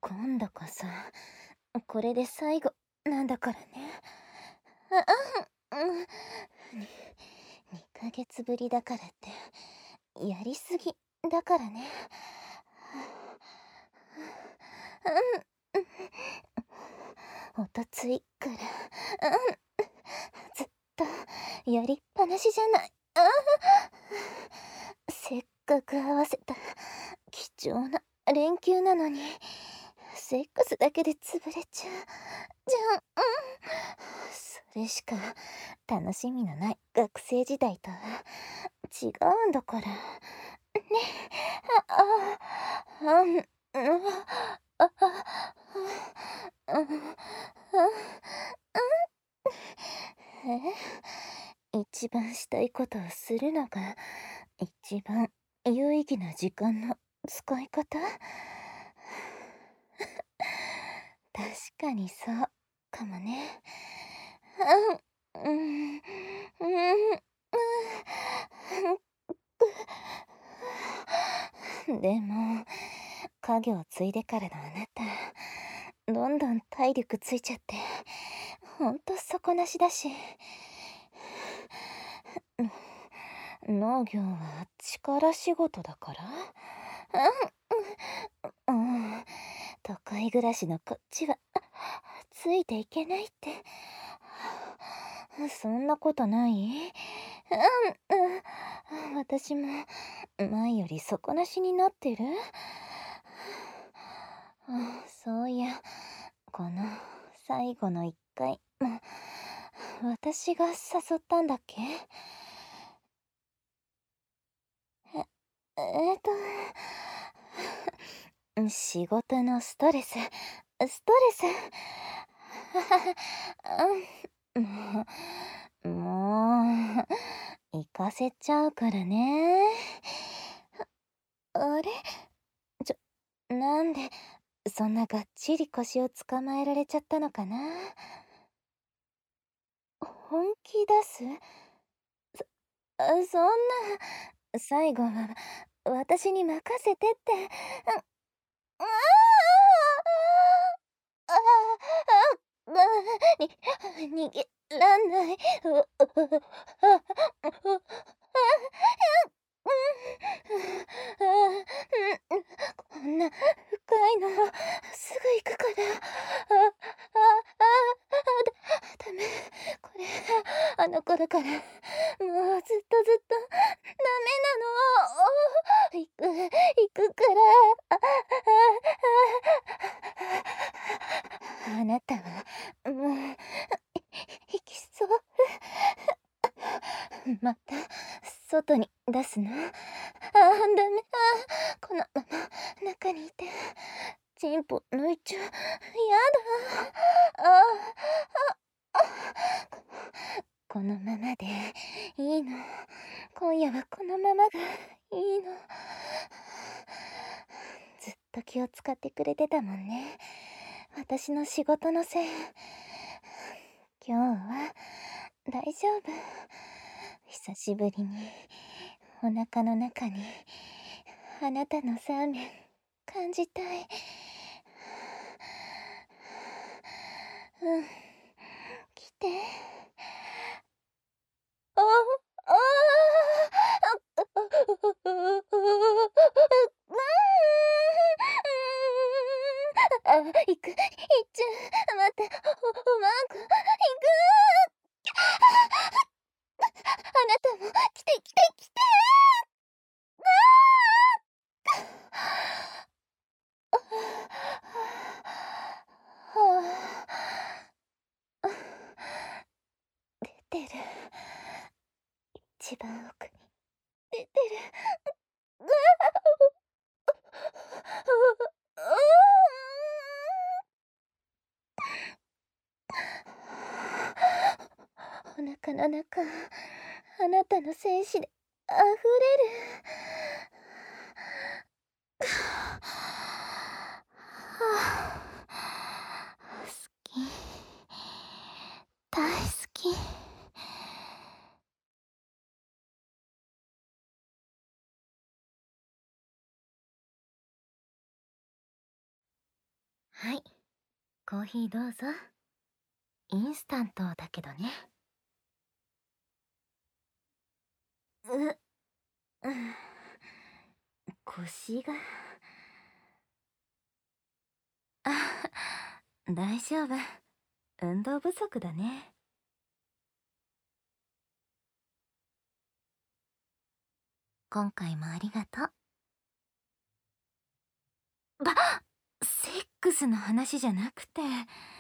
今度こそ、これで最後なんだからね。うん、2ヶ月ぶりだからって、やりすぎだからね。おとついから、ずっとやりっぱなしじゃない。せっかく合わせた貴重な連休なのに、セックスだけで潰れちゃうじゃん。それしか楽しみのない学生時代とは違うんだから。ね。ああ、うん、あ、うん、一番したいことをするのが一番有意義な時間の使い方。確かにそうかもね。うん、うん、うん、でも、家業を継いでからのあなた、どんどん体力ついちゃって、ほんと底なしだし。農業は力仕事だから。うん、都会暮らしのこっちはついていけないって。そんなことない？私も前より底なしになってる？そういや、この最後の一回、私が誘ったんだっけ？ええーと仕事のストレス、ストレス。うん、もう、行かせちゃうからね。あれ、ちなんで、そんながっちり腰を捕まえられちゃったのかな。本気出す？そんな、最後は私に任せてって。ああ、ああ、逃げらんない。こんな深いのすぐ行くから。ダメ。これ、あの頃から、もうずっとずっとダメなの。行くから。あなたは、もう、行きそう。また、外に出すの？ダメ。このまま中にいて、チンポ抜いちゃう。やだ。このままでいいの。今夜はこのままがいいの。ずっと気を使ってくれてたもんね。私の仕事のせい。今日は大丈夫。久しぶりにお腹の中にあなたのサーメン感じたい。うん、来て。ああ行く、行っちゃう。待って、ワンコ、行く。あなたも来て来て来て。出てる。一番奥に出てる。お腹の中、あなたの精子で溢れる。好き。大好き。 はい、コーヒーどうぞ。インスタントだけどね。う、うん、腰が。あ、大丈夫。運動不足だね。今回もありがとう。セックスの話じゃなくて、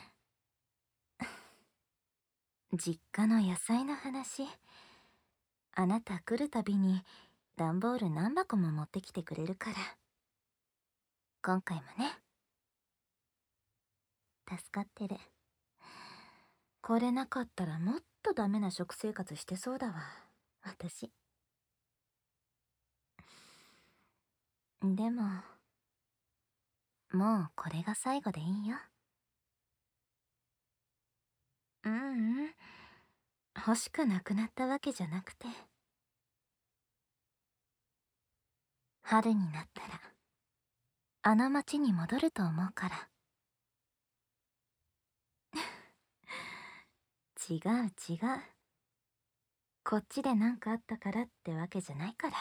実家の野菜の話。あなた来るたびに段ボール何箱も持ってきてくれるから。今回もね、助かってる。これなかったらもっとダメな食生活してそうだわ、私。でも、もうこれが最後でいいよ。ううん、欲しくなくなったわけじゃなくて、春になったらあの町に戻ると思うから。違う違う。こっちで何かあったからってわけじゃないから。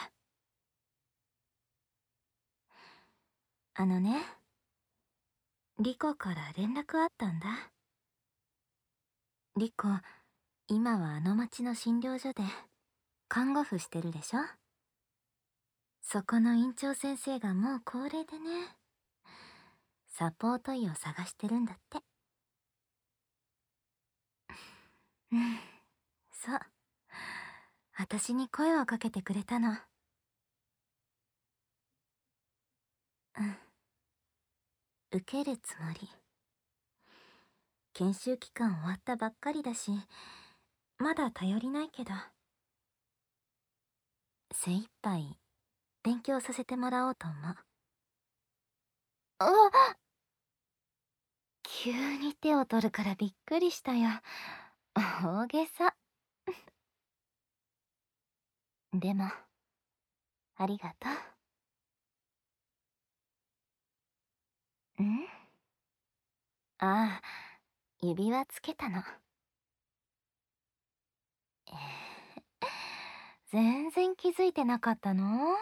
あのね、リコから連絡あったんだ。リコ、今はあの町の診療所で看護婦してるでしょ。そこの院長先生がもう高齢でね、サポート医を探してるんだって。うん、そう。私に声をかけてくれたの。うん。受けるつもり。研修期間終わったばっかりだし、まだ頼りないけど、精一杯勉強させてもらおうと思う。あ、急に手を取るからびっくりしたよ。大げさ。でも、ありがとう。ん、ああ、指輪つけたの。え全然気づいてなかったの？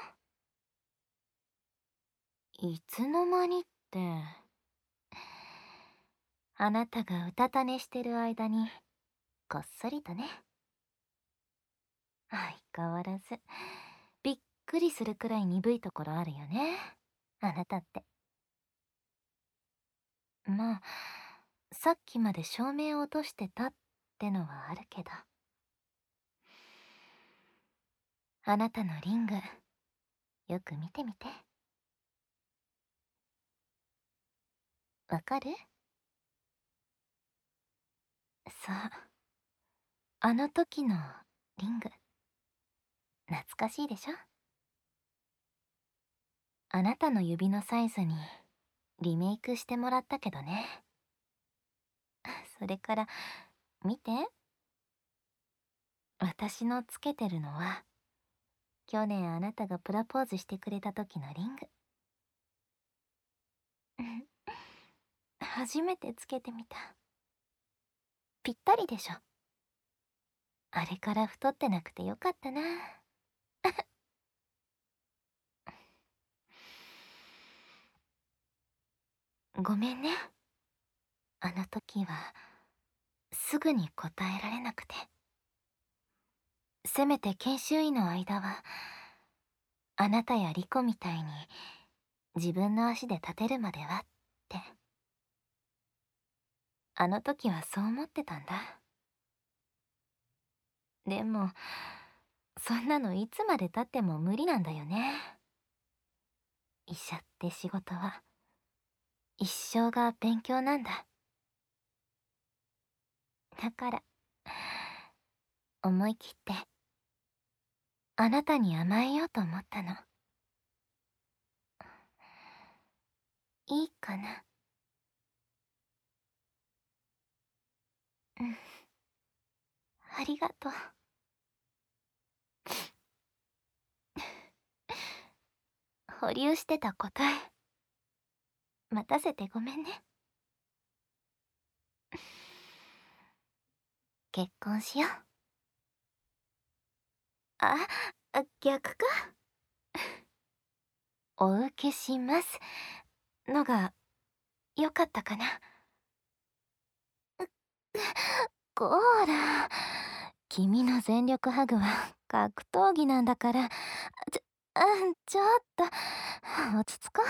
いつの間にって。あなたがうたた寝してる間に、こっそりとね。相変わらず、びっくりするくらい鈍いところあるよね。あなたって。まあ、さっきまで照明を落としてたってのはあるけど。あなたのリング、よく見てみて。わかる？そう。あの時のリング。懐かしいでしょ？あなたの指のサイズにリメイクしてもらったけどね。それから、見て。私のつけてるのは、去年あなたがプロポーズしてくれた時のリング。初めてつけてみた。ぴったりでしょ。あれから太ってなくてよかったな。ごめんね。あの時は、すぐに答えられなくて。せめて研修医の間は、あなたやリコみたいに自分の足で立てるまではって。あの時はそう思ってたんだ。でも、そんなのいつまで経っても無理なんだよね。医者って仕事は、一生が勉強なんだ。だから、思い切って、あなたに甘えようと思ったの。いいかな？うん。ありがとう。保留してた答え、待たせてごめんね。 結婚しよう。あ、逆か。お受けしますのが良かったかな。こーら、君の全力ハグは格闘技なんだから、ちょ、ちょっと、落ち着こ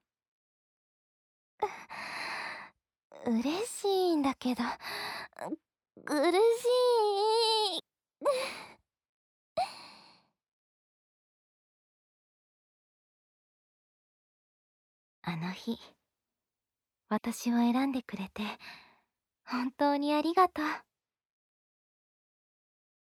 う。嬉しいんだけど、苦しい。あの日、私を選んでくれて、本当にありがとう。